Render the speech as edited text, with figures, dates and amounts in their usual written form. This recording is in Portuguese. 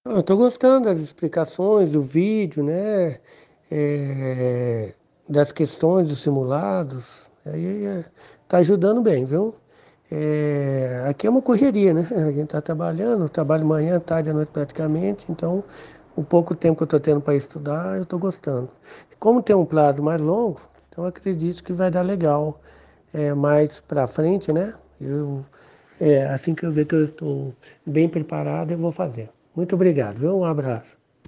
Eu estou gostando das explicações do vídeo, né? É, das questões dos simulados. Aí tá ajudando bem, viu? Aqui é uma correria, né? A gente está trabalhando, eu trabalho manhã, tarde, à noite praticamente, então o pouco tempo que eu estou tendo para estudar, eu estou gostando. Como tem um prazo mais longo, então eu acredito que vai dar legal mais para frente, né? Assim que eu ver que eu estou bem preparado, eu vou fazer. Muito obrigado, viu? Um abraço.